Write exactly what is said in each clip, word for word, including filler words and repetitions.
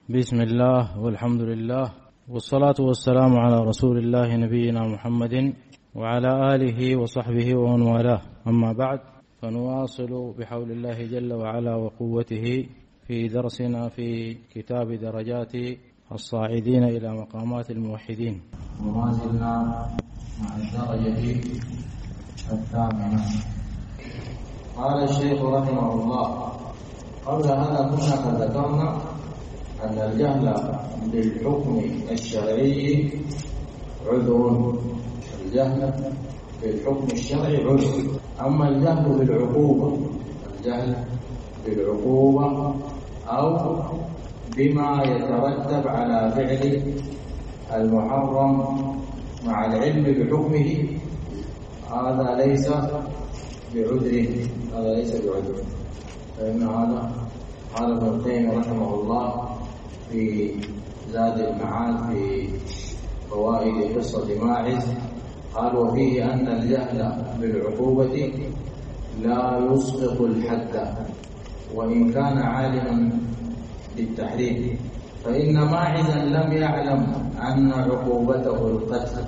بسم الله والحمد لله والصلاة والسلام على رسول الله نبينا محمد وعلى آله وصحبه ومن والاه. أما بعد، فنواصل بحول الله جل وعلا وقوته في درسنا في كتاب درجات الصاعدين إلى مقامات الموحدين، وما زلنا مع الدرجة الثامنة. قال الشيخ رحمه الله: قبل هذا كنا قد ذكرنا أن الجهل بالحكم الشرعي عذر. الجهل بالحكم الشرعي عذر. أما الجهل بالعقوبة، الجهل بالعقوبة أو بما يترتب على فعل المحرم مع العلم بحكمه، هذا ليس بعذر، هذا ليس بعذر. فإن هذا قال ابن القيم رحمه الله في زاد المعاد في فوائد قصة ماعز، قال: وفيه أن الجهل بالعقوبة لا يسقط الحد وإن كان عالما بالتحريم، فإن ماعزا لم يعلم أن عقوبته القتل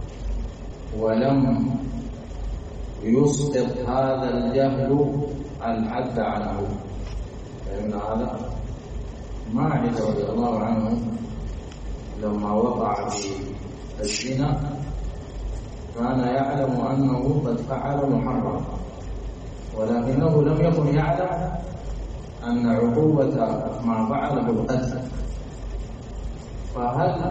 ولم يسقط هذا الجهل الحد عنه. فإن هذا ماعز رضي الله عنه لما وقع في الزنا كان يعلم أنه قد فعل محرم، ولكنه لم يكن يعلم أن عقوبة ما فعله القتل. فهل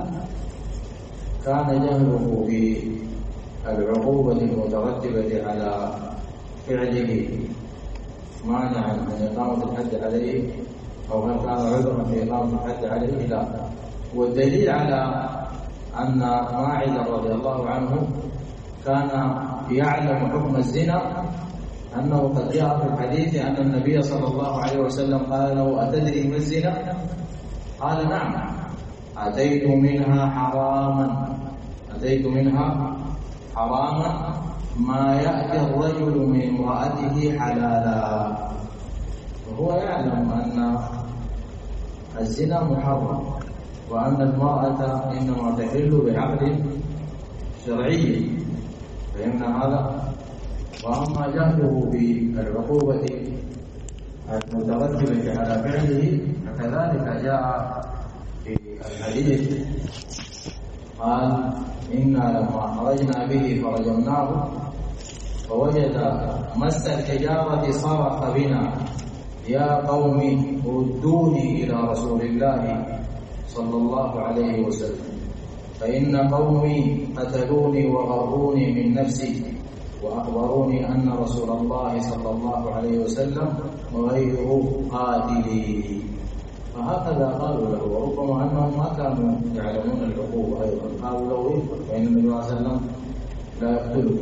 كان جهله بالعقوبة المترتبة على فعله مانعا من إقامة الحد عليه، أو هل كان عذرا في إقامة الحد عليه؟ لا. والدليل على أن ماعز رضي الله عنه كان يعلم حكم الزنا أنه قد جاء في الحديث أن النبي صلى الله عليه وسلم قال له: أتدري ما الزنا؟ قال: نعم، أتيت منها حراما أتيت منها حراما ما يأتي الرجل من امرأته حلالا. وهو يعلم أن الزنا محرم وأن المرأة إنما تحل بعقد شرعي، فإن هذا. وأما جهله بالعقوبة المترتبة على فعله فكذلك جاء في الحديث، قال: إنا لما خرجنا به فرجمناه فوجد مس الحجارة صرخ بنا: يا قوم ردوني إلى رسول الله صلى الله عليه وسلم، فإن قومي قتلوني وغروني من نفسي وأخبروني أن رسول الله صلى الله عليه وسلم وغيره قاتلي. فهكذا قالوا له، وربما أنهم ما كانوا يعلمون العقوبة أيضا. قالوا له: فإن النبي صلى الله عليه وسلم لا يقتله.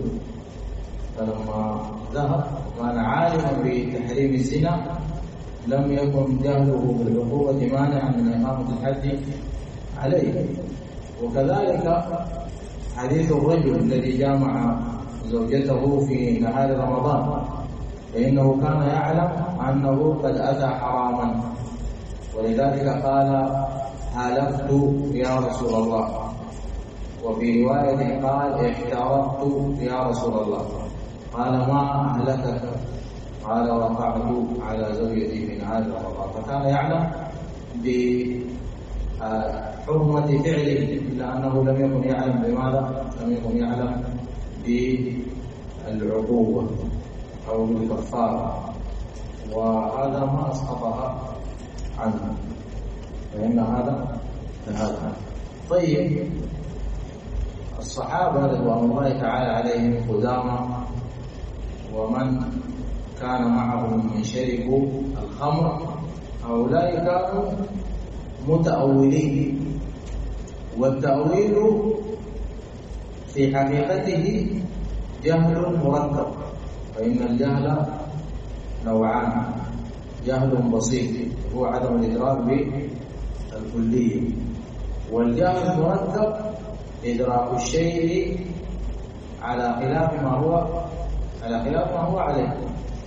فلما ذهب كان عالما بتحريم الزنا لم يكن جهله بالعقوبة مانعا من إقامة الحد عليه. وكذلك حديث الرجل الذي جامع زوجته في نهار رمضان، فإنه كان يعلم أنه قد أتى حراما، ولذلك قال: حلفت يا رسول الله. وفي رواية قال: احترقت يا رسول الله. قال: ما أهلكك؟ قال: وقعت على زوجتي في نهار رمضان. فكان يعلم بحرمة فعله، إلا أنه لم يكن يعلم بماذا؟ لم يكن يعلم بالعقوبة أو بالكفارة، وهذا ما أسقطها عنه، فإن هذا هذا. طيب، الصحابة رضوان الله تعالى عليهم قدامى ومن كان معهم من شربوا الخمر، هؤلاء كانوا متأولين، والتأويل في حقيقته جهل مركب. فإن الجهل نوعان: جهل بسيط هو عدم الإدراك بالكلية، والجهل المركب إدراك الشيء على خلاف ما هو على خلاف ما هو عليه.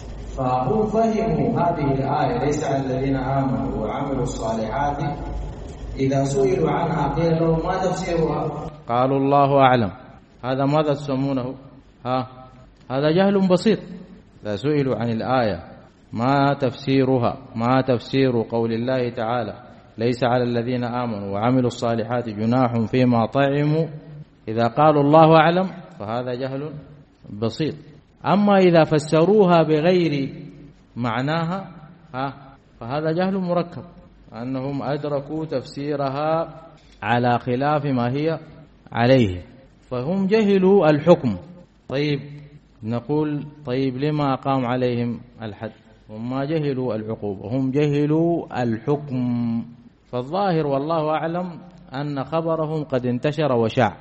فهم فهموا هذه الآية: ليس على الذين آمنوا وعملوا الصالحات إذا سئلوا عنها قيل لهم ما تفسيرها قالوا الله أعلم. هذا ماذا تسمونه؟ ها هذا جهل بسيط. إذا سئلوا عن الآية ما تفسيرها، ما تفسير قول الله تعالى ليس على الذين آمنوا وعملوا الصالحات جناح فيما طعموا، إذا قالوا الله أعلم فهذا جهل بسيط. أما إذا فسروها بغير معناها ها فهذا جهل مركب، أنهم أدركوا تفسيرها على خلاف ما هي عليه، فهم جهلوا الحكم. طيب نقول طيب لما أقام عليهم الحد؟ هم ما جهلوا العقوبة، هم جهلوا الحكم. فالظاهر والله أعلم أن خبرهم قد انتشر وشاع،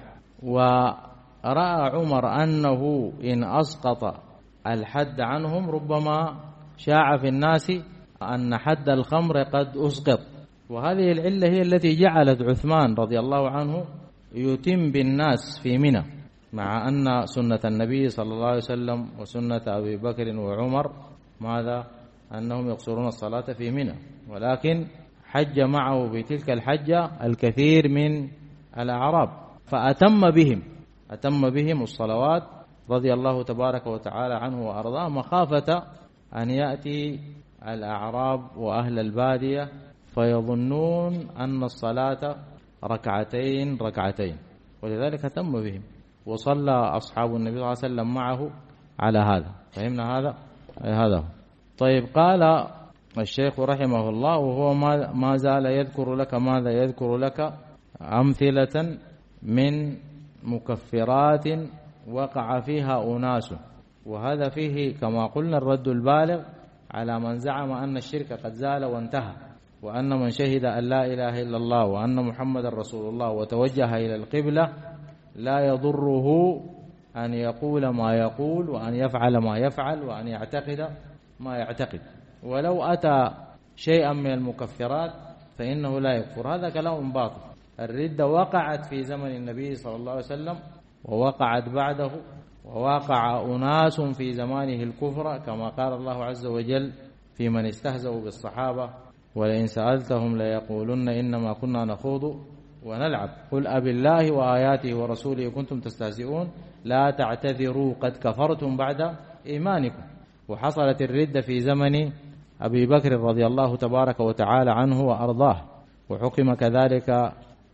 ورأى عمر أنه إن أسقط الحد عنهم ربما شاع في الناس أن حد الخمر قد أسقط. وهذه العلة هي التي جعلت عثمان رضي الله عنه يتم بالناس في منى، مع أن سنة النبي صلى الله عليه وسلم وسنة أبي بكر وعمر ماذا؟ أنهم يقصرون الصلاة في منى، ولكن حج معه في تلك الحجة الكثير من الأعراب فأتم بهم أتم بهم الصلوات رضي الله تبارك وتعالى عنه وأرضاه، مخافة أن يأتي الأعراب وأهل البادية فيظنون أن الصلاة ركعتين ركعتين، ولذلك أتم بهم وصلى أصحاب النبي صلى الله عليه وسلم معه على هذا. فهمنا هذا؟ هذا. طيب قال الشيخ رحمه الله وهو ما زال يذكر لك ماذا؟ يذكر لك أمثلة من مكفرات وقع فيها أناس، وهذا فيه كما قلنا الرد البالغ على من زعم أن الشرك قد زال وانتهى، وأن من شهد أن لا إله إلا الله وأن محمد رسول الله وتوجه إلى القبلة لا يضره أن يقول ما يقول وأن يفعل ما يفعل وأن يعتقد ما يعتقد، ولو أتى شيئا من المكفرات فإنه لا يكفر. هذا كلام باطل. الردة وقعت في زمن النبي صلى الله عليه وسلم ووقعت بعده، ووقع أناس في زمانه الكفر كما قال الله عز وجل في من استهزأوا بالصحابة ولئن سألتهم ليقولن إنما كنا نخوض ونلعب قل أبي الله وآياته ورسوله كنتم تستهزئون لا تعتذروا قد كفرتم بعد إيمانكم. وحصلت الردة في زمن أبي بكر رضي الله تبارك وتعالى عنه وأرضاه، وحكم كذلك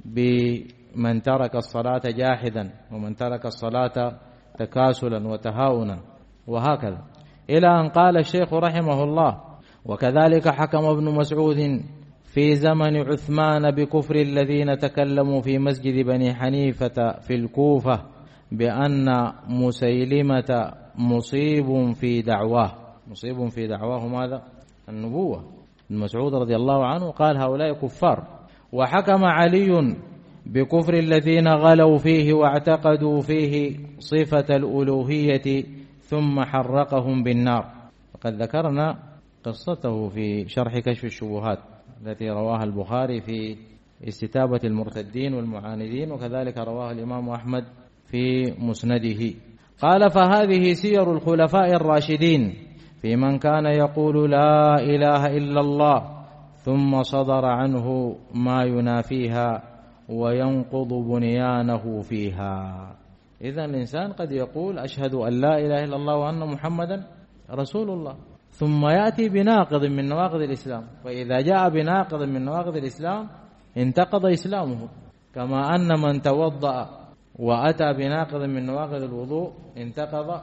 بمن ترك الصلاة جاحدا ومن ترك الصلاة تكاسلا وتهاونا وهكذا، إلى أن قال الشيخ رحمه الله وكذلك حكم ابن مسعود في زمن عثمان بكفر الذين تكلموا في مسجد بني حنيفة في الكوفة بأن مسيلمة مصيب في دعواه. مصيب في دعواه ماذا؟ النبوة. ابن مسعود رضي الله عنه قال هؤلاء كفار. وحكم علي بكفر الذين غلوا فيه واعتقدوا فيه صفة الألوهية ثم حرقهم بالنار، وقد ذكرنا قصته في شرح كشف الشبهات التي رواها البخاري في استتابة المرتدين والمعاندين، وكذلك رواها الإمام أحمد في مسنده. قال فهذه سير الخلفاء الراشدين في من كان يقول لا إله إلا الله ثم صدر عنه ما ينافيها وينقض بنيانه فيها. إذن الإنسان قد يقول أشهد أن لا إله إلا الله وأن محمدا رسول الله، ثم يأتي بناقض من نواقض الإسلام، فإذا جاء بناقض من نواقض الإسلام انتقض إسلامه، كما أن من توضأ وأتى بناقض من نواقض الوضوء انتقض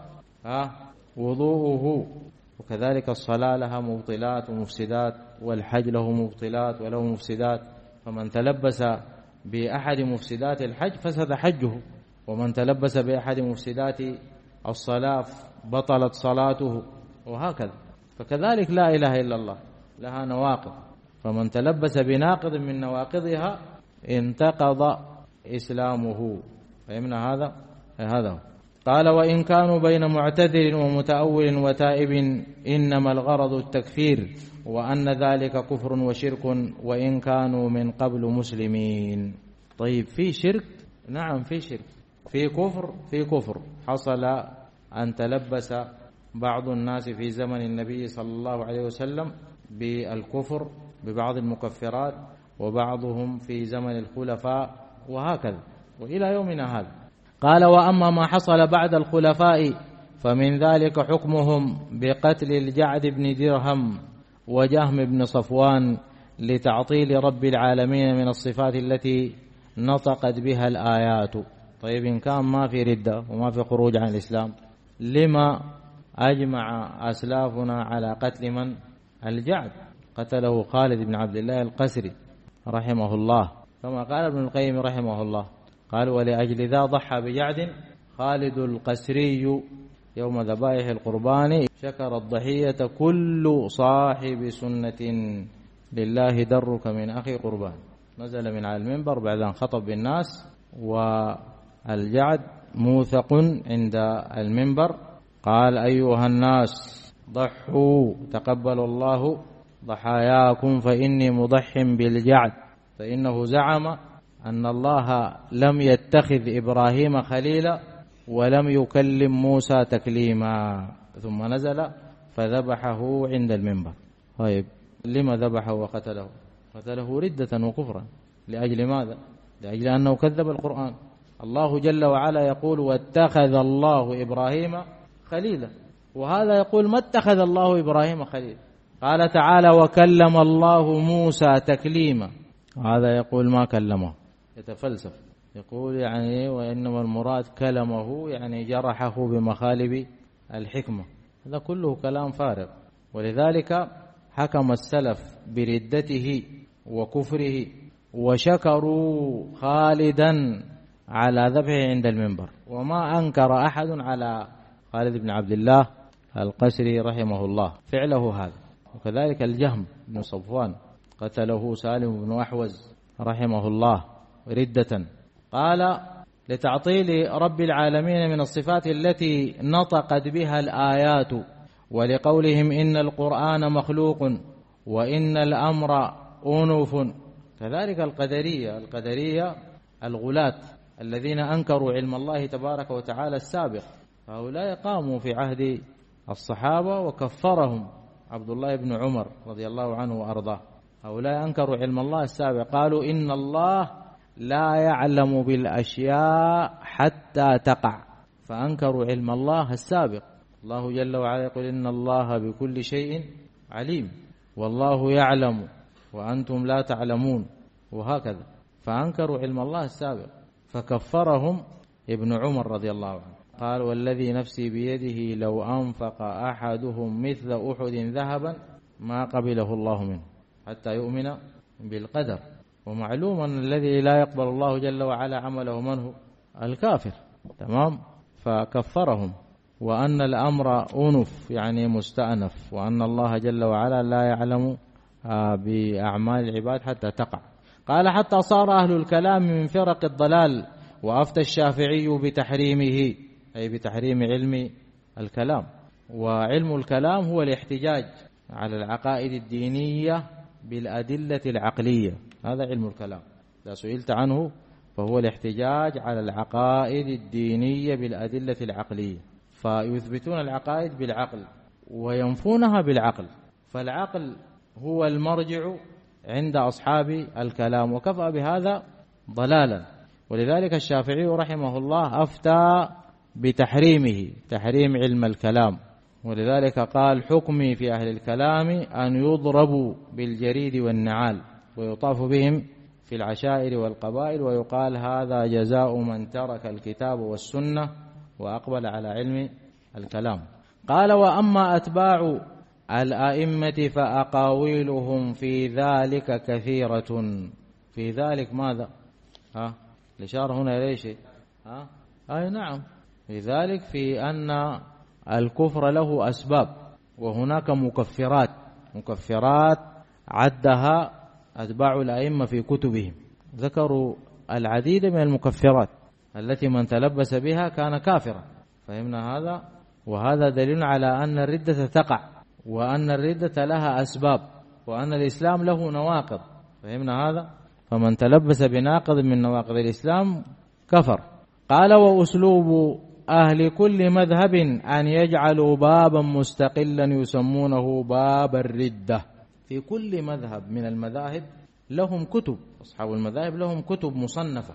وضوءه. وكذلك الصلاة لها مبطلات ومفسدات، والحج له مبطلات وله مفسدات، فمن تلبس بأحد مفسدات الحج فسد حجه، ومن تلبس بأحد مفسدات الصلاة بطلت صلاته، وهكذا. فكذلك لا إله إلا الله لها نواقض، فمن تلبس بناقض من نواقضها انتقض إسلامه. فهمنا هذا؟ هذا قال وإن كانوا بين معتذر ومتأول وتائب إنما الغرض التكفير، وأن ذلك كفر وشرك وإن كانوا من قبل مسلمين. طيب في شرك؟ نعم في شرك. في كفر؟ في كفر. حصل أن تلبس بعض الناس في زمن النبي صلى الله عليه وسلم بالكفر ببعض المكفرات، وبعضهم في زمن الخلفاء وهكذا وإلى يومنا هذا. قال وأما ما حصل بعد الخلفاء فمن ذلك حكمهم بقتل الجعد بن درهم وجهم بن صفوان لتعطيل رب العالمين من الصفات التي نطقت بها الآيات. طيب إن كان ما في ردة وما في خروج عن الإسلام، لما أجمع أسلافنا على قتل من؟ الجعد، قتله خالد بن عبد الله القسري رحمه الله، كما قال ابن القيم رحمه الله، قال ولأجل ذا ضحى بجعد خالد القسري يوم ذبائح القربان، شكر الضحية كل صاحب سنة لله درك من أخي قربان. نزل من على المنبر بعد أن خطب بالناس والجعد موثق عند المنبر، قال أيها الناس ضحوا تقبل الله ضحاياكم فإني مضح بالجعد، فإنه زعم أن الله لم يتخذ إبراهيم خليلا ولم يكلم موسى تكليما. ثم نزل فذبحه عند المنبر. طيب لما ذبحه وقتله؟ قتله ردة وكفرا. لأجل ماذا؟ لأجل أنه كذب القرآن. الله جل وعلا يقول واتخذ الله إبراهيم خليلا، وهذا يقول ما اتخذ الله إبراهيم خليلا. قال تعالى وكلم الله موسى تكليما، هذا يقول ما كلمه، يتفلسف، يقول يعني وإنما المراد كلمه يعني جرحه بمخالب الحكمة. هذا كله كلام فارغ. ولذلك حكم السلف بردته وكفره وشكروا خالدا على ذبحه عند المنبر، وما أنكر أحد على خالد بن عبد الله القسري رحمه الله فعله هذا. وكذلك الجهم بن صفوان قتله سالم بن أحوز رحمه الله ردة. قال لتعطيل رب العالمين من الصفات التي نطقت بها الآيات، ولقولهم إن القرآن مخلوق وإن الأمر أنوف. كذلك القدرية القدرية الغلاة الذين أنكروا علم الله تبارك وتعالى السابق، هؤلاء قاموا في عهد الصحابة وكفرهم عبد الله بن عمر رضي الله عنه وأرضاه. هؤلاء أنكروا علم الله السابق، قالوا إن الله لا يعلم بالأشياء حتى تقع، فأنكروا علم الله السابق. الله جل وعلا يقول إن الله بكل شيء عليم، والله يعلم وأنتم لا تعلمون، وهكذا. فأنكروا علم الله السابق فكفرهم ابن عمر رضي الله عنه. قال والذي نفسي بيده لو أنفق أحدهم مثل أحد ذهبا ما قبله الله منه حتى يؤمن بالقدر. ومعلوم أن الذي لا يقبل الله جل وعلا عمله من هو؟ الكافر. تمام. فكفرهم، وأن الأمر أنف يعني مستأنف، وأن الله جل وعلا لا يعلم بأعمال العباد حتى تقع. قال حتى صار أهل الكلام من فرق الضلال، وأفتى الشافعي بتحريمه، أي بتحريم علم الكلام. وعلم الكلام هو الاحتجاج على العقائد الدينية بالأدلة العقلية، هذا علم الكلام. إذا سئلت عنه فهو الاحتجاج على العقائد الدينية بالأدلة العقلية، فيثبتون العقائد بالعقل وينفونها بالعقل. فالعقل هو المرجع عند أصحاب الكلام، وكفى بهذا ضلالا. ولذلك الشافعي رحمه الله أفتى بتحريمه، تحريم علم الكلام. ولذلك قال حكمي في أهل الكلام أن يضربوا بالجريد والنعال ويطاف بهم في العشائر والقبائل، ويقال هذا جزاء من ترك الكتاب والسنة وأقبل على علم الكلام. قال وأما أتباع الأئمة فأقاويلهم في ذلك كثيرة. في ذلك ماذا؟ ها الإشارة هنا ليش؟ ها أي نعم، في ذلك في أن الكفر له أسباب، وهناك مكفرات مكفرات عدها أتباع الأئمة في كتبهم، ذكروا العديد من المكفرات التي من تلبس بها كان كافرا. فهمنا هذا؟ وهذا دليل على أن الردة تقع، وأن الردة لها أسباب، وأن الإسلام له نواقض. فهمنا هذا؟ فمن تلبس بناقض من نواقض الإسلام كفر. قال وأسلوب أهل كل مذهب أن يجعلوا بابا مستقلا يسمونه باب الردة. في كل مذهب من المذاهب لهم كتب، أصحاب المذاهب لهم كتب مصنفة،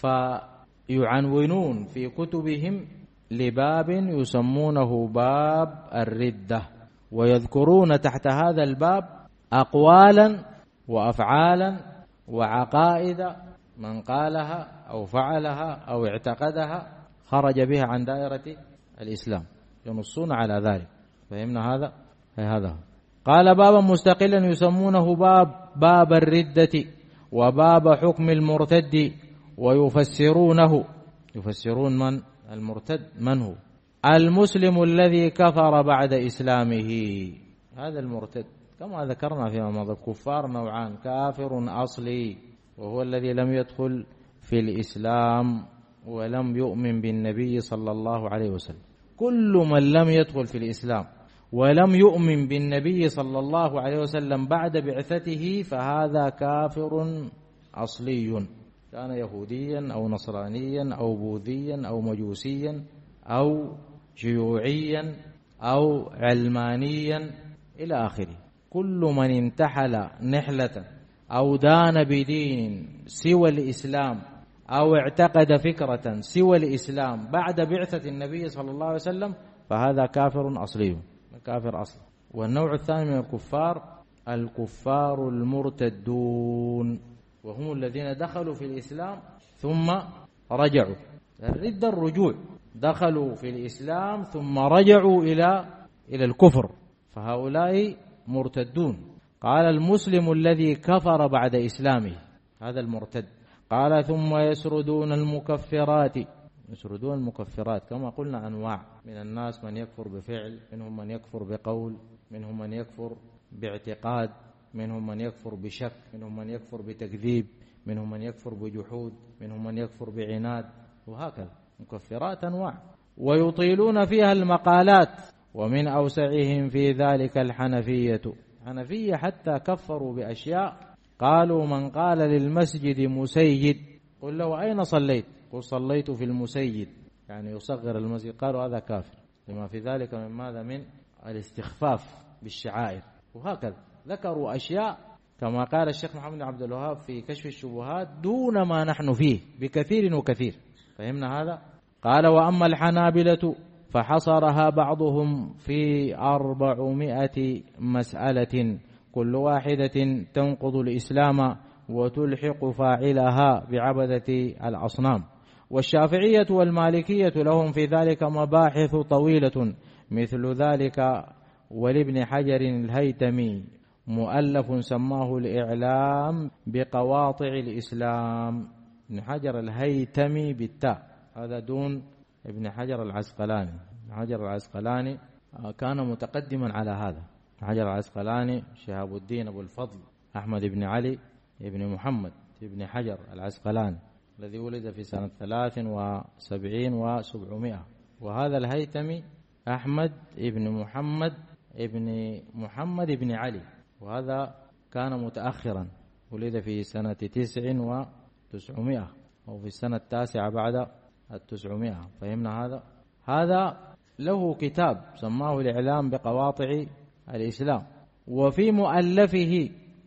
فيعنونون في كتبهم لباب يسمونه باب الردة، ويذكرون تحت هذا الباب أقوالا وأفعالا وعقائد من قالها أو فعلها أو اعتقدها خرج بها عن دائرة الإسلام، ينصون على ذلك. فهمنا هذا؟ هذا قال بابا مستقلا يسمونه باب باب الردة وباب حكم المرتد، ويفسرونه، يفسرون من المرتد من هو؟ المسلم الذي كفر بعد إسلامه، هذا المرتد كما ذكرنا فيما مضى. الكفار نوعان: كافر أصلي وهو الذي لم يدخل في الإسلام ولم يؤمن بالنبي صلى الله عليه وسلم. كل من لم يدخل في الإسلام ولم يؤمن بالنبي صلى الله عليه وسلم بعد بعثته فهذا كافر أصلي، كان يهوديا أو نصرانيا أو بوذيا أو مجوسيا أو شيوعيا أو علمانيا إلى آخره. كل من انتحل نحلة أو دان بدين سوى الإسلام أو اعتقد فكرة سوى الإسلام بعد بعثة النبي صلى الله عليه وسلم فهذا كافر أصلي، كافر أصلي. والنوع الثاني من الكفار الكفار المرتدون، وهم الذين دخلوا في الإسلام ثم رجعوا. الردة الرجوع، دخلوا في الإسلام ثم رجعوا إلى إلى الكفر، فهؤلاء مرتدون. قال المسلم الذي كفر بعد إسلامه، هذا المرتد. قال ثم يسردون المكفرات، يسردون المكفرات كما قلنا أنواع من الناس: من يكفر بفعل، منهم من يكفر بقول، منهم من يكفر باعتقاد، منهم من يكفر بشك، منهم من يكفر بتكذيب، منهم من يكفر بجحود، منهم من يكفر بعناد، وهكذا مكفرات أنواع. ويطيلون فيها المقالات، ومن أوسعهم في ذلك الحنفية. حنفية حتى كفروا بأشياء، قالوا من قال للمسجد مسيد قل له أين صليت؟ قل صليت في المسيد، يعني يصغر المسجد، قالوا هذا كافر لما في ذلك من ماذا؟ من الاستخفاف بالشعائر. وهكذا ذكروا أشياء كما قال الشيخ محمد عبد الوهاب في كشف الشبهات دون ما نحن فيه بكثير وكثير. فهمنا هذا؟ قال وأما الحنابلة فحصرها بعضهم في أربعمائة مسألة كل واحدة تنقض الإسلام وتلحق فاعلها بعبدة الأصنام. والشافعية والمالكية لهم في ذلك مباحث طويلة مثل ذلك. ولابن حجر الهيتمي مؤلف سماه الإعلام بقواطع الإسلام. ابن حجر الهيتمي بالتاء، هذا دون ابن حجر العسقلاني. ابن حجر العسقلاني كان متقدما على هذا. ابن حجر العسقلاني شهاب الدين أبو الفضل أحمد بن علي بن محمد بن حجر العسقلاني الذي ولد في سنة ثلاث وسبعين وسبعمائة. وهذا الهيتمي أحمد بن محمد ابن محمد بن علي، وهذا كان متأخرا، ولد في سنة تسع وتسعمائة أو في السنة التاسعة بعد التسعمائة. فهمنا هذا؟ هذا له كتاب سماه الإعلام بقواطع الإسلام، وفي مؤلفه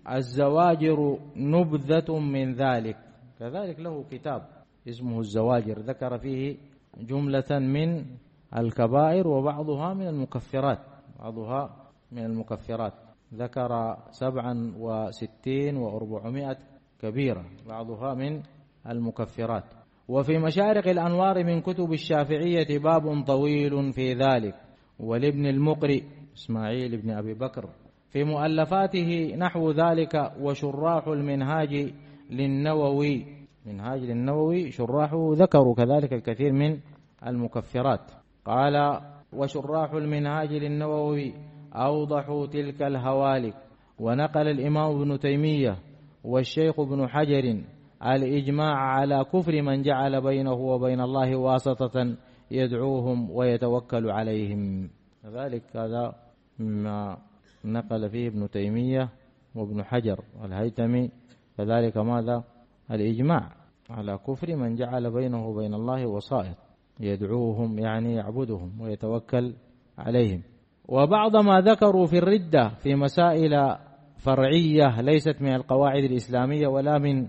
الزواجر نبذة من ذلك، كذلك له كتاب اسمه الزواجر، ذكر فيه جملة من الكبائر وبعضها من المكفرات، بعضها من المكفرات، ذكر سبعا وستين وأربعمائة كبيرة بعضها من المكفرات. وفي مشارق الأنوار من كتب الشافعية باب طويل في ذلك. ولابن المقري إسماعيل بن أبي بكر في مؤلفاته نحو ذلك. وشراح المنهاج للنووي، منهاج للنووي شراحه ذكروا كذلك الكثير من المكفرات. قال وشراح المنهاج للنووي أوضحوا تلك الهوالك. ونقل الإمام ابن تيمية والشيخ ابن حجر الإجماع على كفر من جعل بينه وبين الله واسطة يدعوهم ويتوكل عليهم. ذلك هذا مما نقل فيه ابن تيمية وابن حجر الهيتمي، كذلك ماذا؟ الإجماع على كفر من جعل بينه وبين الله وسائط يدعوهم، يعني يعبدهم ويتوكل عليهم. وبعض ما ذكروا في الردة في مسائل فرعية ليست من القواعد الإسلامية ولا من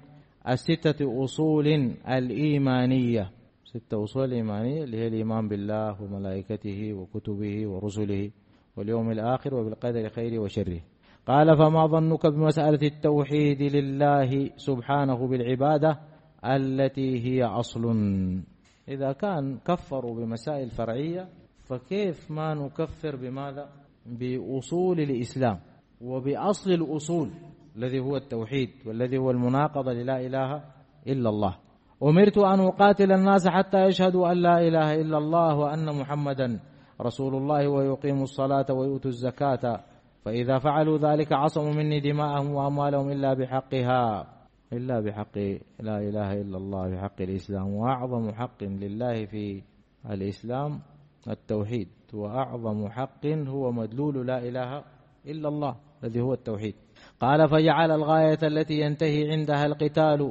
الستة أصول الإيمانية. ستة أصول إيمانية اللي هي الإيمان بالله وملائكته وكتبه ورسله واليوم الآخر وبالقدر خيره وشره. قال فما ظنك بمسألة التوحيد لله سبحانه بالعبادة التي هي أصل؟ إذا كان كفروا بمسائل فرعية فكيف ما نكفر بماذا؟ بأصول الإسلام وبأصل الأصول الذي هو التوحيد والذي هو المناقضة للا إله إلا الله. أمرت أن أقاتل الناس حتى يشهدوا أن لا إله إلا الله وأن محمدا رسول الله ويقيموا الصلاة ويؤتوا الزكاة فإذا فعلوا ذلك عصموا مني دماءهم وأموالهم إلا بحقها، إلا بحق لا إله إلا الله، بحق الإسلام. وأعظم حق لله في الإسلام التوحيد، وأعظم حق هو مدلول لا إله إلا الله الذي هو التوحيد. قال فجعل الغاية التي ينتهي عندها القتال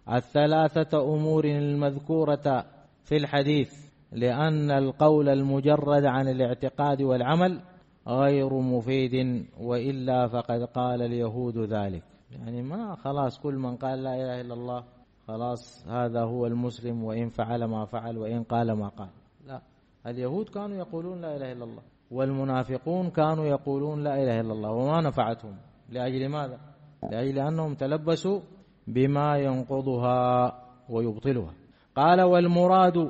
الثلاثة أمور المذكورة في الحديث، لأن القول المجرد عن الاعتقاد والعمل غير مفيد، وإلا فقد قال اليهود ذلك. يعني ما خلاص كل من قال لا إله إلا الله خلاص هذا هو المسلم وإن فعل ما فعل وإن قال ما قال. لا، اليهود كانوا يقولون لا إله إلا الله والمنافقون كانوا يقولون لا إله إلا الله وما نفعتهم. لأجل ماذا؟ لأجل أنهم تلبسوا بما ينقضها ويبطلها. قال والمراد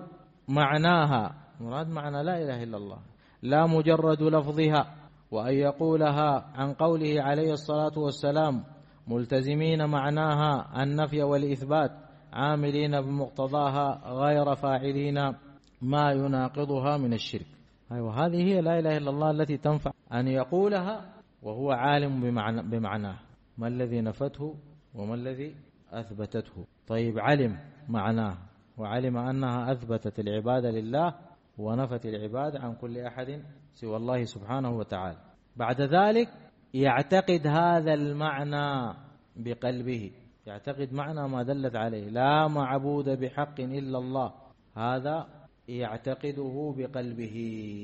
معناها، مراد معنى لا إله إلا الله لا مجرد لفظها، وأن يقولها عن قوله عليه الصلاة والسلام ملتزمين معناها النفي والإثبات عاملين بمقتضاها غير فاعلين ما يناقضها من الشرك. أيوة، هذه هي لا إله إلا الله التي تنفع أن يقولها وهو عالم بمعنى بمعناه، ما الذي نفته وما الذي أثبتته. طيب، علم معناه وعلم أنها أثبتت العبادة لله ونفت العبادة عن كل أحد سوى الله سبحانه وتعالى. بعد ذلك يعتقد هذا المعنى بقلبه، يعتقد معنى ما دلت عليه لا معبود بحق إلا الله، هذا يعتقده بقلبه،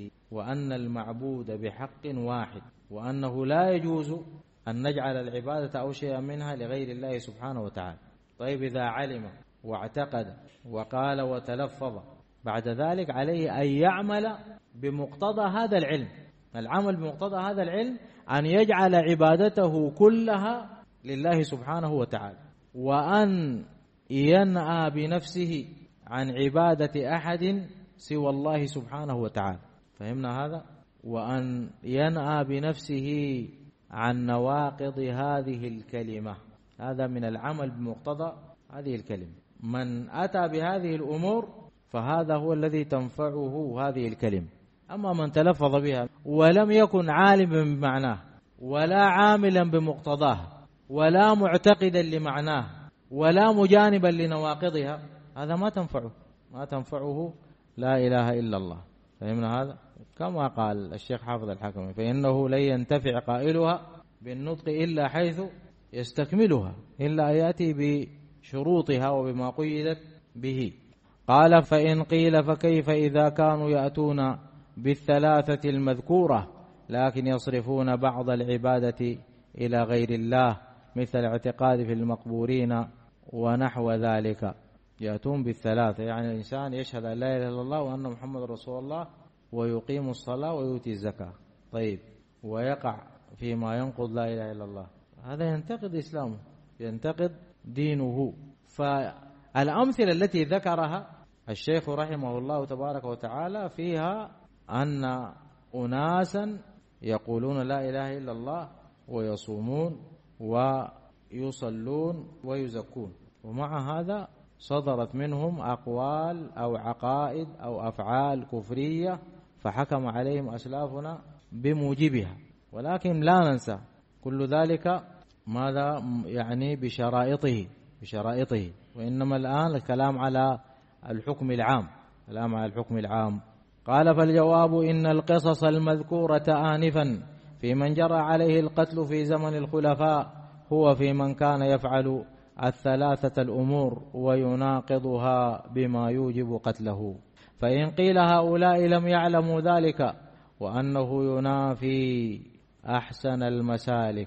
وأن المعبود بحق واحد، وأنه لا يجوز أن نجعل العبادة أو شيئا منها لغير الله سبحانه وتعالى. طيب، إذا علم واعتقد وقال وتلفظ بعد ذلك عليه أن يعمل بمقتضى هذا العلم. العمل بمقتضى هذا العلم أن يجعل عبادته كلها لله سبحانه وتعالى، وأن ينأى بنفسه عن عبادة أحد سوى الله سبحانه وتعالى. فهمنا هذا؟ وأن ينأى بنفسه عن نواقض هذه الكلمة، هذا من العمل بمقتضى هذه الكلمة. من أتى بهذه الأمور فهذا هو الذي تنفعه هذه الكلمة. أما من تلفظ بها ولم يكن عالما بمعناه ولا عاملا بمقتضاه ولا معتقدا لمعناه ولا مجانبا لنواقضها، هذا ما تنفعه ما تنفعه لا إله إلا الله. فهمنا هذا؟ كما قال الشيخ حافظ الحكمي فإنه لن ينتفع قائلها بالنطق إلا حيث يستكملها، إلا يأتي بشروطها وبما قيدت به. قال فإن قيل فكيف إذا كانوا يأتون بالثلاثة المذكورة لكن يصرفون بعض العبادة إلى غير الله مثل الاعتقاد في المقبورين ونحو ذلك. يأتون بالثلاثة، يعني الإنسان يشهد أن لا إله إلا الله وأن محمد رسول الله ويقيم الصلاة ويؤتي الزكاة، طيب، ويقع فيما ينقض لا إله إلا الله، هذا ينتقد إسلامه، ينتقد دينه. فالأمثلة التي ذكرها الشيخ رحمه الله تبارك وتعالى فيها أن أناسا يقولون لا إله إلا الله ويصومون ويصلون ويزكون، ومع هذا صدرت منهم أقوال أو عقائد أو أفعال كفرية فحكم عليهم أسلافنا بموجبها. ولكن لا ننسى كل ذلك ماذا يعني بشرائطه بشرائطه وإنما الآن الكلام على الحكم العام الكلام على الحكم العام. قال فالجواب إن القصص المذكورة آنفا في من جرى عليه القتل في زمن الخلفاء هو في من كان يفعل الثلاثة الأمور ويناقضها بما يوجب قتله. فإن قيل هؤلاء لم يعلموا ذلك وأنه ينافي أحسن المسالك،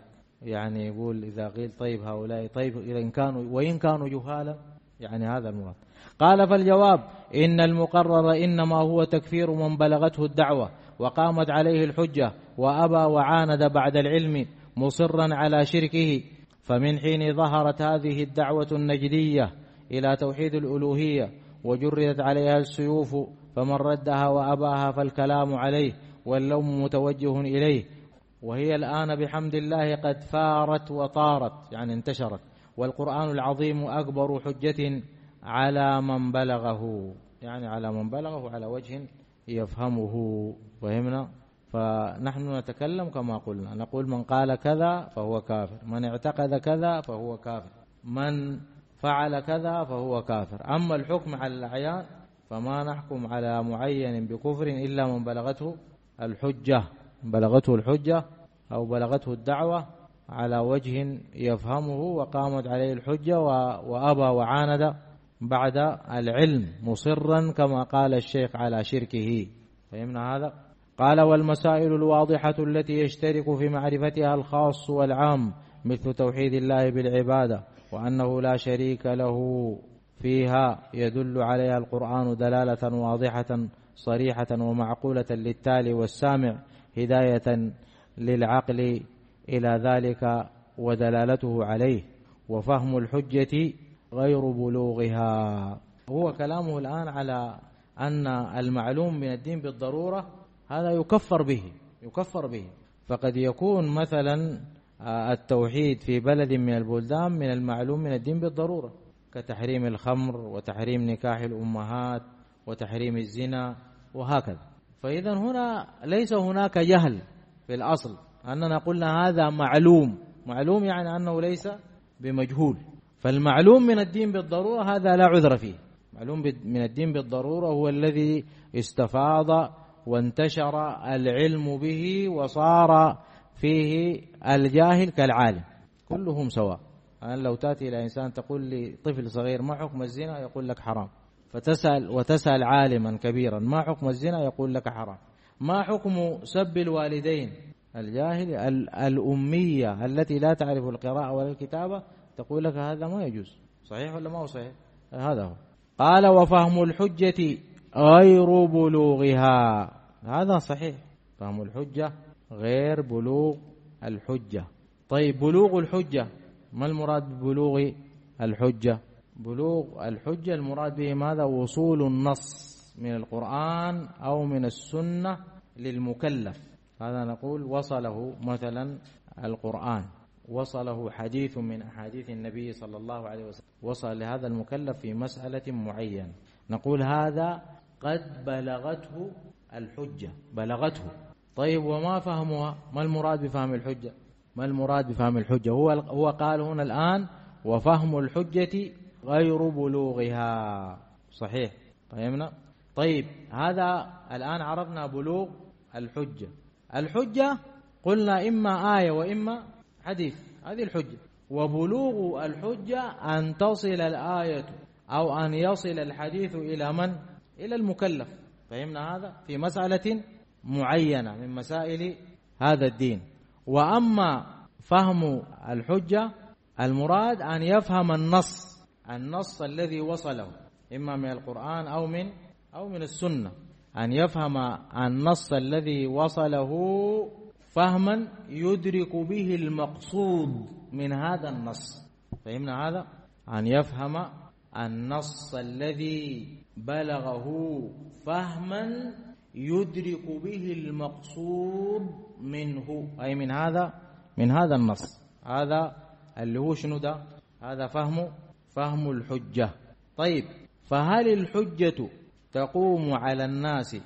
يعني يقول إذا قيل طيب هؤلاء طيب إذا إن كانوا وإن كانوا جهالا، يعني هذا المراد. قال فالجواب إن المقرر إنما هو تكفير من بلغته الدعوة وقامت عليه الحجة وأبى وعاند بعد العلم مصرا على شركه، فمن حين ظهرت هذه الدعوة النجدية إلى توحيد الألوهية وجردت عليها السيوف، فمن ردها وأباها فالكلام عليه واللوم متوجه إليه، وهي الآن بحمد الله قد فارت وطارت، يعني انتشرت، والقرآن العظيم أكبر حجة على من بلغه، يعني على من بلغه على وجه يفهمه. فهمنا؟ فنحن نتكلم كما قلنا، نقول من قال كذا فهو كافر، من اعتقد كذا فهو كافر، من فعل كذا فهو كافر. أما الحكم على الأعيان فما نحكم على معين بكفر إلا من بلغته الحجة، بلغته الحجة أو بلغته الدعوة على وجه يفهمه وقامت عليه الحجة وأبى وعاند بعد العلم مصرا كما قال الشيخ على شركه. فهمنا هذا؟ قال والمسائل الواضحة التي يشترك في معرفتها الخاص والعام مثل توحيد الله بالعبادة وأنه لا شريك له فيها يدل عليها القرآن دلالة واضحة صريحة ومعقولة للتالي والسامع هداية للعقل إلى ذلك ودلالته عليه، وفهم الحجة غير بلوغها. هو كلامه الآن على أن المعلوم من الدين بالضرورة هذا يكفر به يكفر به فقد يكون مثلا التوحيد في بلد من البلدان من المعلوم من الدين بالضرورة، كتحريم الخمر وتحريم نكاح الأمهات وتحريم الزنا وهكذا. فإذا هنا ليس هناك جهل في الأصل، أننا قلنا هذا معلوم، معلوم يعني أنه ليس بمجهول. فالمعلوم من الدين بالضرورة هذا لا عذر فيه، معلوم من الدين بالضرورة هو الذي استفاض وانتشر العلم به وصار فيه الجاهل كالعالم، كلهم سواء. أنا لو تأتي إلى إنسان تقول لي طفل صغير ما حكم الزنا يقول لك حرام، فتسأل وتسأل عالما كبيرا ما حكم الزنا يقول لك حرام. ما حكم سب الوالدين؟ الجاهل الأمية التي لا تعرف القراءة ولا الكتابة تقول لك هذا ما يجوز. صحيح ولا ما هو صحيح؟ هذا هو. قال وفهم الحجة غير بلوغها، هذا صحيح، فهم الحجة غير بلوغ الحجة. طيب بلوغ الحجة ما المراد ببلوغ الحجة؟ بلوغ الحجة المراد به ماذا؟ وصول النص من القرآن أو من السنة للمكلف. هذا نقول وصله مثلا القرآن، وصله حديث من أحاديث النبي صلى الله عليه وسلم، وصل لهذا المكلف في مسألة معينة، نقول هذا قد بلغته الحجة، بلغته. طيب وما فهمها؟ ما المراد بفهم الحجة؟ ما المراد بفهم الحجة؟ هو هو قال هنا الآن وفهم الحجة غير بلوغها. صحيح، فهمنا؟ طيب هذا الآن عرفنا بلوغ الحجة. الحجة قلنا إما آية وإما حديث، هذه الحجة. وبلوغ الحجة أن تصل الآية أو أن يصل الحديث إلى من؟ إلى المكلف. فهمنا هذا؟ في مسألة معينة من مسائل هذا الدين. وأما فهم الحجة المراد أن يفهم النص، النص الذي وصله إما من القرآن أو من أو من السنة، أن يفهم النص الذي وصله فهما يدرك به المقصود من هذا النص. فهمنا هذا؟ أن يفهم النص الذي بلغه فهما يدرك به المقصود منه، أي من هذا من هذا النص. هذا اللي هو شنو ده؟ هذا فهم فهم الحجة. طيب فهل الحجة تقوم على الناس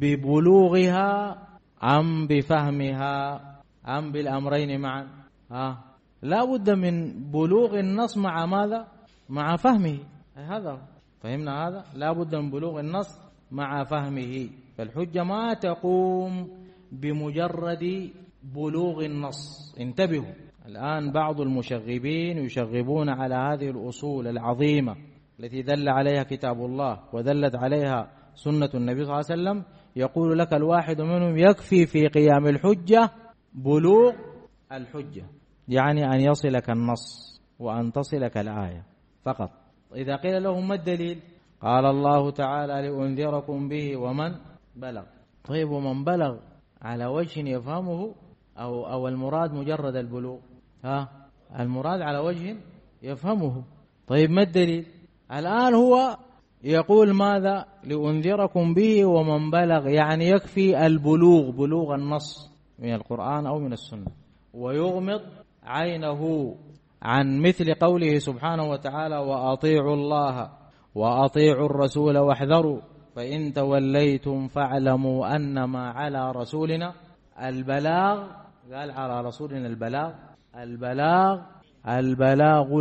ببلوغها أم بفهمها أم بالأمرين معا؟ ها لا بد من بلوغ النص مع ماذا؟ مع فهمه. هذا فهمنا هذا؟ لا بد من بلوغ النص مع فهمه. فالحجة ما تقوم بمجرد بلوغ النص. انتبهوا، الآن بعض المشغبين يشغبون على هذه الأصول العظيمة التي دل عليها كتاب الله ودلت عليها سنة النبي صلى الله عليه وسلم، يقول لك الواحد منهم يكفي في قيام الحجة بلوغ الحجة. يعني أن يصلك النص وأن تصلك الآية فقط. إذا قيل لهم ما الدليل؟ قال الله تعالى لأنذركم به ومن بلغ. طيب ومن بلغ على وجه يفهمه أو, أو المراد مجرد البلوغ؟ ها المراد على وجه يفهمه. طيب ما الدليل؟ الآن هو يقول ماذا؟ لأنذركم به ومن بلغ، يعني يكفي البلوغ، بلوغ النص من القرآن أو من السنة، ويغمض عينه عن مثل قوله سبحانه وتعالى وأطيعوا الله وأطيعوا الرسول واحذروا فإن توليتم فاعلموا أنما على رسولنا البلاغ. قال على رسولنا البلاغ، البلاغ البلاغ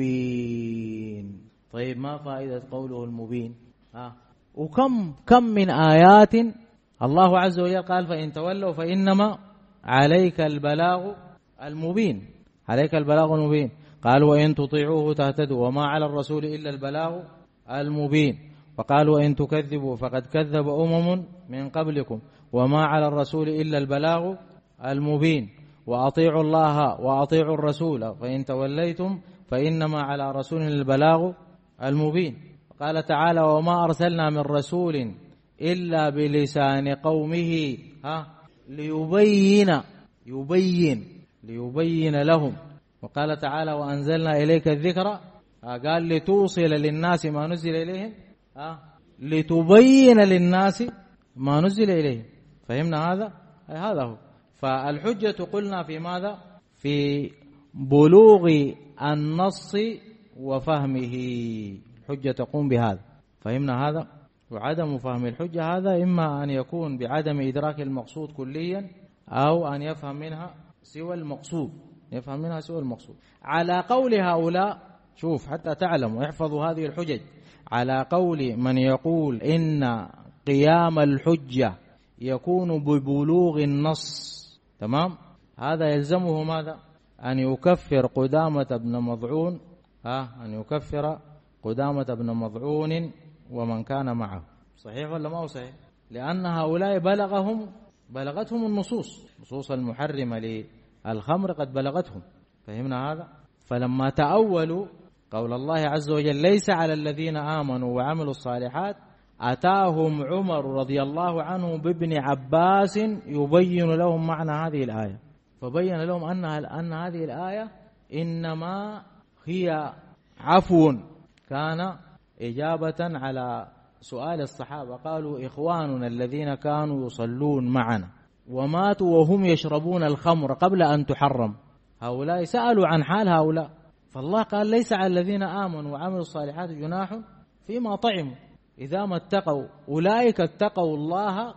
المبين. طيب ما فائدة قوله المبين؟ ها وكم كم من آيات الله عز وجل قال فإن تولوا فإنما عليك البلاغ المبين، عليك البلاغ المبين. قال وإن تطيعوه تهتدوا وما على الرسول إلا البلاغ المبين. وقال وإن تكذبوا فقد كذب أمم من قبلكم وما على الرسول إلا البلاغ المبين. وأطيعوا الله وأطيعوا الرسول فإن توليتم فإنما على رسولنا البلاغ المبين. قال تعالى وما أرسلنا من رسول إلا بلسان قومه ها ليبين يبين ليبين لهم. وقال تعالى وأنزلنا إليك الذكر قال لتوصل للناس ما نزل إليهم ها لتبين للناس ما نزل إليهم. فهمنا هذا؟ هذا هو. فالحجة قلنا في ماذا؟ في بلوغ النص وفهمه. الحجة تقوم بهذا. فهمنا هذا؟ وعدم فهم الحجة هذا إما أن يكون بعدم إدراك المقصود كليا أو أن يفهم منها سوى المقصود، يفهم منها سوى المقصود. على قول هؤلاء، شوف حتى تعلموا احفظوا هذه الحجج، على قول من يقول إن قيام الحجة يكون ببلوغ النص، تمام؟ هذا يلزمه ماذا؟ أن يكفر قدامة بن مضعون، ها أن يكفر قدامة بن مضعون ومن كان معه. صحيح ولا ما هو صحيح؟ لأن هؤلاء بلغهم بلغتهم النصوص، نصوص المحرمة للخمر قد بلغتهم. فهمنا هذا؟ فلما تأولوا قول الله عز وجل ليس على الذين آمنوا وعملوا الصالحات أتاهم عمر رضي الله عنه بابن عباس يبين لهم معنى هذه الآية، فبين لهم أن أن هذه الآية إنما هي عفو كان إجابة على سؤال الصحابة. قالوا إخواننا الذين كانوا يصلون معنا وماتوا وهم يشربون الخمر قبل أن تحرم، هؤلاء سألوا عن حال هؤلاء، فالله قال ليس على الذين آمنوا وعملوا الصالحات جناح فيما طعموا إذا ما اتقوا، أولئك اتقوا الله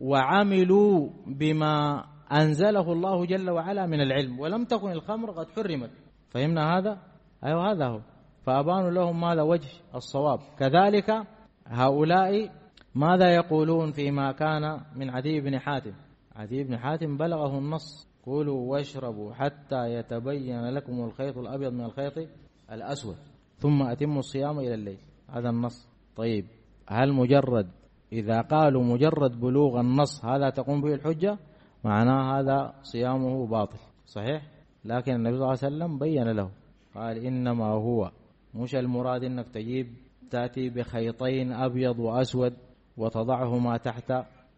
وعملوا بما أنزله الله جل وعلا من العلم ولم تكن الخمر قد حرمت. فهمنا هذا؟ أيوة هذا هو. فأبانوا لهم ماذا؟ وجه الصواب. كذلك هؤلاء ماذا يقولون فيما كان من عدي بن حاتم؟ عدي بن حاتم بلغه النص كلوا واشربوا حتى يتبين لكم الخيط الأبيض من الخيط الأسود ثم أتموا الصيام إلى الليل، هذا النص. طيب هل مجرد إذا قالوا مجرد بلوغ النص هذا تقوم به الحجة؟ معناه هذا صيامه باطل، صحيح؟ لكن النبي صلى الله عليه وسلم بين له، قال إنما هو مش المراد إنك تجيب تأتي بخيطين أبيض وأسود وتضعهما تحت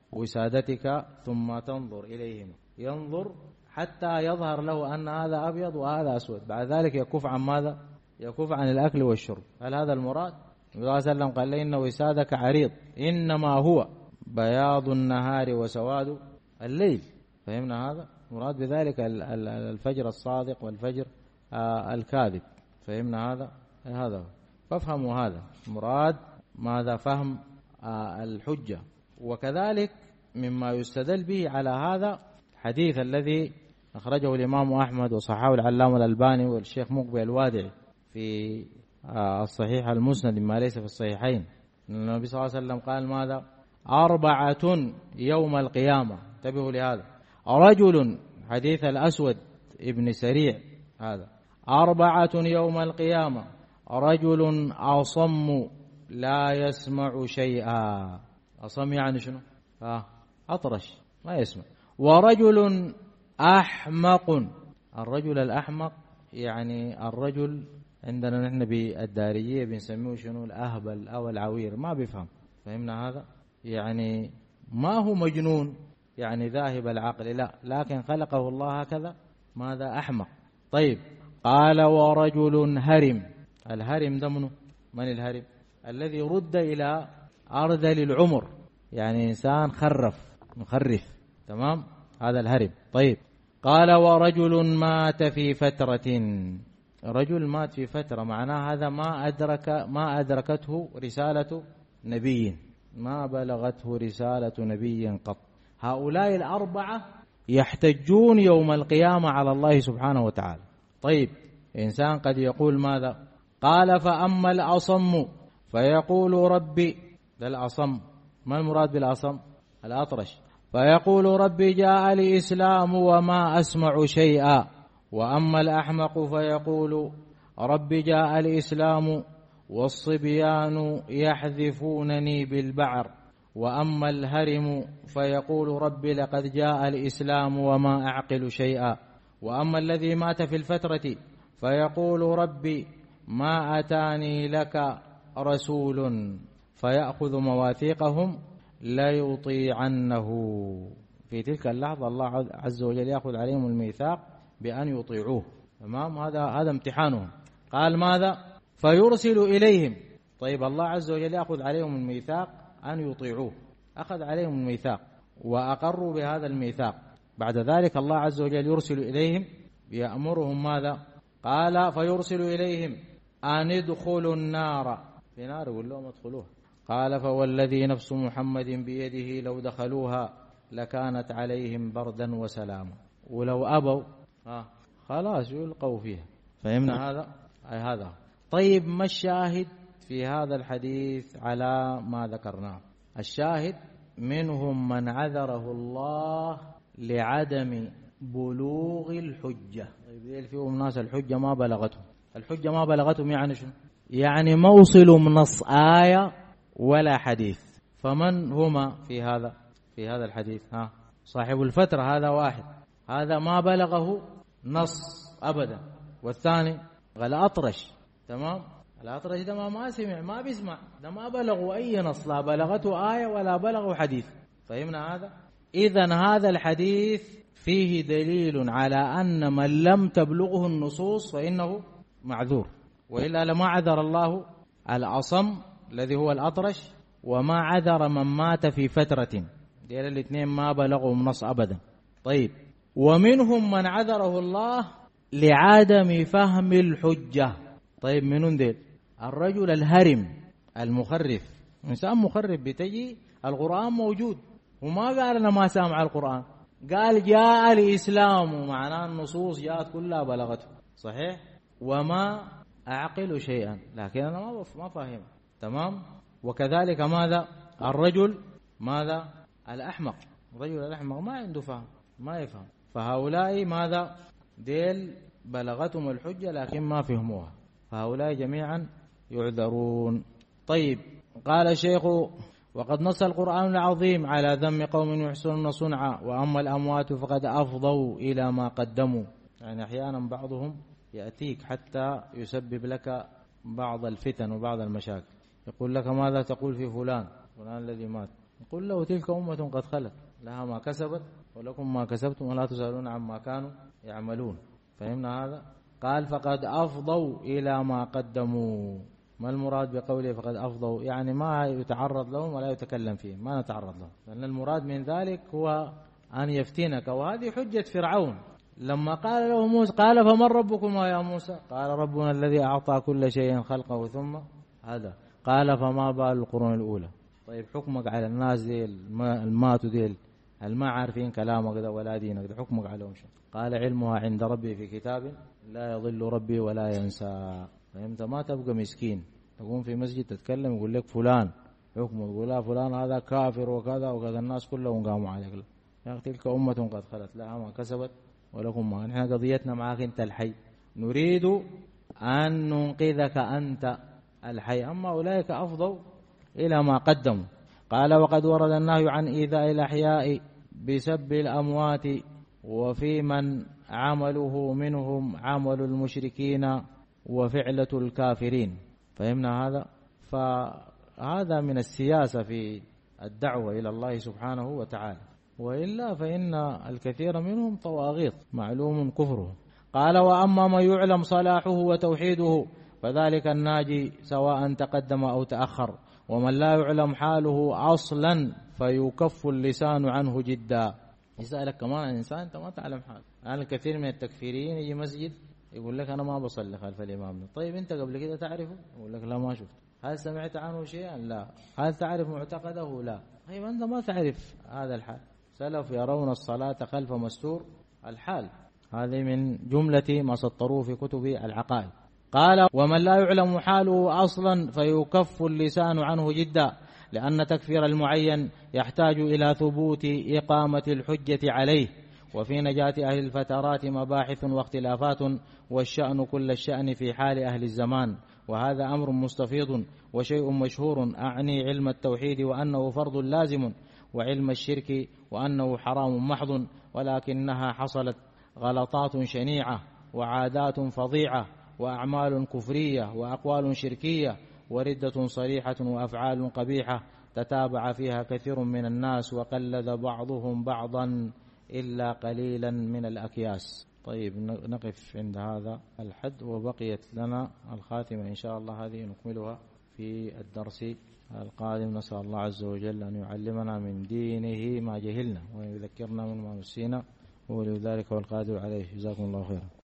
وسادتك ثم تنظر إليهما، ينظر حتى يظهر له أن هذا أبيض وهذا أسود، بعد ذلك يكف عن ماذا؟ يكف عن الأكل والشرب. هل هذا المراد؟ النبي صلى الله عليه وسلم قال إن وسادك عريض إنما هو بياض النهار وسواد الليل. فهمنا هذا؟ مراد بذلك الفجر الصادق والفجر الكاذب. فهمنا هذا؟ هذا فافهموا هذا مراد ماذا؟ فهم الحجة. وكذلك مما يستدل به على هذا حديث الذي أخرجه الإمام أحمد وصححه العلامة الألباني والشيخ مقبل الوادعي في الصحيح المسند ما ليس في الصحيحين. النبي صلى الله عليه وسلم قال ماذا؟ أربعة يوم القيامة، انتبهوا لهذا، رجل حديث الأسود ابن سريع هذا، أربعة يوم القيامة رجل أصم لا يسمع شيئا. أصم يعني شنو؟ آه أطرش ما يسمع. ورجل أحمق الرجل الأحمق يعني الرجل عندنا نحن بالدارية بنسميه شنو الأهبل أو العوير، ما بيفهم. فهمنا هذا؟ يعني ما هو مجنون يعني ذاهب العقل، لا، لكن خلقه الله هكذا، ماذا؟ أحمق. طيب قال ورجل هرم. الهرم ده منه؟ من الهرم؟ الذي رد إلى أرذل العمر، يعني إنسان خرف مخرف، تمام؟ هذا الهرم. طيب قال ورجل مات في فترة. رجل مات في فترة معناه هذا ما أدرك ما أدركته رسالة نبي، ما بلغته رسالة نبي قط. هؤلاء الأربعة يحتجون يوم القيامة على الله سبحانه وتعالى. طيب إنسان قد يقول ماذا؟ قال فأما الأصم فيقول ربي، ده الأصم، ما المراد بالأصم؟ الأطرش. فيقول ربي جاء الإسلام وما أسمع شيئا. وأما الأحمق فيقول ربي جاء الإسلام والصبيان يحذفونني بالبعر. وأما الهرم فيقول ربي لقد جاء الإسلام وما أعقل شيئا. وأما الذي مات في الفترة فيقول ربي ما أتاني لك رسول فيأخذ مواثيقهم لا يطيعنه. في تلك اللحظة الله عز وجل يأخذ عليهم الميثاق بأن يطيعوه، تمام؟ هذا هذا امتحانهم. قال ماذا؟ فيرسل إليهم. طيب الله عز وجل يأخذ عليهم الميثاق أن يطيعوه، أخذ عليهم الميثاق وأقروا بهذا الميثاق. بعد ذلك الله عز وجل يرسل إليهم يأمرهم ماذا؟ قال فيرسل إليهم أن ادخلوا النار. في نار يقول لهم ادخلوها. قال فوالذي نفس محمد بيده لو دخلوها لكانت عليهم بردا وسلاما. ولو أبوا آه خلاص يلقوا فيها. فهمنا هذا؟ أي هذا. طيب ما الشاهد في هذا الحديث على ما ذكرناه؟ الشاهد منهم من عذره الله لعدم بلوغ الحجة. طيب فيهم ناس الحجة ما بلغتهم. الحجة ما بلغتهم يعني شنو؟ يعني ما وصلوا من نص آية ولا حديث. فمن هما في هذا في هذا الحديث؟ ها صاحب الفترة هذا واحد، هذا ما بلغه نص أبدا. والثاني الأطرش، تمام؟ الأطرش ده ما, ما سمع ما بيسمع، ده ما بلغوا أي نص، لا بلغته آية ولا بلغوا حديث. فهمنا هذا؟ إذن هذا الحديث فيه دليل على أن من لم تبلغه النصوص فإنه معذور، وإلا لما عذر الله الأصم الذي هو الأطرش وما عذر من مات في فترة. ديال الاثنين ما بلغوا النص أبدا. طيب ومنهم من عذره الله لعدم فهم الحجة. طيب منون ديل؟ الرجل الهرم المخرف، إنسان مخرف بتجي القرآن موجود وما قال أنا ما سامع القرآن، قال جاء الإسلام، معناه النصوص جاءت كلها بلغته صحيح وما أعقل شيئا، لكن أنا ما ما فاهم، تمام؟ وكذلك ماذا؟ الرجل ماذا؟ الأحمق، الرجل الأحمق ما عنده فهم، ما يفهم. فهؤلاء ماذا؟ ديل بلغتهم الحجة لكن ما فهموها، فهؤلاء جميعا يعذرون. طيب قال الشيخ وقد نص القرآن العظيم على ذم قوم يحسنون صنعا وأما الأموات فقد أفضوا إلى ما قدموا. يعني أحيانا بعضهم يأتيك حتى يسبب لك بعض الفتن وبعض المشاكل، يقول لك ماذا تقول في فلان فلان الذي مات؟ يقول له تلك أمة قد خلت لها ما كسبت ولكم ما كسبتم ولا تسألون عما كانوا يعملون. فهمنا هذا؟ قال فقد أفضوا إلى ما قدموا. ما المراد بقوله فقد أفضوا؟ يعني ما يتعرض لهم ولا يتكلم فيه، ما نتعرض لهم، لأن المراد من ذلك هو أن يفتنك. وهذه حجة فرعون لما قال له موسى قال فمن ربكما يا موسى؟ قال ربنا الذي أعطى كل شيء خلقه ثم هذا. قال فما بال القرون الأولى. طيب حكمك على الناس دي الماتوا ديل الما عارفين كلامك ده ولا دينك ده، حكمك عليهم شو؟ قال علمها عند ربي في كتاب لا يضل ربي ولا ينسى. فهمت؟ ما تبقى مسكين تقوم في مسجد تتكلم يقول لك فلان حكمه، يقول لا فلان هذا كافر وكذا وكذا، الناس كلهم قاموا عليك. يا أخي تلك أمة قد خلت لها ما كسبت ولكم ما. نحن قضيتنا معك أنت الحي، نريد أن ننقذك أنت الحي، أما أولئك أفضوا إلى ما قدموا. قال وقد ورد النهي عن إيذاء الأحياء بسب الأموات وفي من عمله منهم عمل المشركين وفعلة الكافرين. فهمنا هذا؟ فهذا من السياسة في الدعوة إلى الله سبحانه وتعالى، وإلا فإن الكثير منهم طواغيت معلوم كفره. قال: وأما ما يعلم صلاحه وتوحيده فذلك الناجي سواء تقدم أو تأخر، ومن لا يعلم حاله أصلا فيكف اللسان عنه جدا. يسألك كمان الإنسان أنت ما تعلم حاله. الآن الكثير من التكفيريين يجي مسجد يقول لك أنا ما بصلي خلف الإمام. طيب أنت قبل كده تعرفه؟ يقول لك لا ما شفت. هل سمعت عنه شيئا؟ لا. هل تعرف معتقده؟ لا. طيب أنت ما تعرف هذا الحال. سلف يرون الصلاة خلف مستور الحال. هذه من جملة ما سطروه في كتب العقائد. قال: ومن لا يعلم حاله أصلا فيكف اللسان عنه جدا، لأن تكفير المعين يحتاج إلى ثبوت إقامة الحجة عليه. وفي نجاة أهل الفترات مباحث واختلافات، والشأن كل الشأن في حال أهل الزمان، وهذا أمر مستفيض وشيء مشهور. أعني علم التوحيد وأنه فرض لازم، وعلم الشرك وأنه حرام محض، ولكنها حصلت غلطات شنيعة وعادات فظيعة وأعمال كفرية وأقوال شركية وردة صريحة وأفعال قبيحة تتابع فيها كثير من الناس، وقلد بعضهم بعضا إلا قليلا من الأكياس. طيب نقف عند هذا الحد، وبقيت لنا الخاتمة إن شاء الله، هذه نكملها في الدرس القادم. نسأل الله عز وجل أن يعلمنا من دينه ما جهلنا ويذكرنا مما نسينا، ولذلك هو القادر عليه. جزاكم الله خيرا.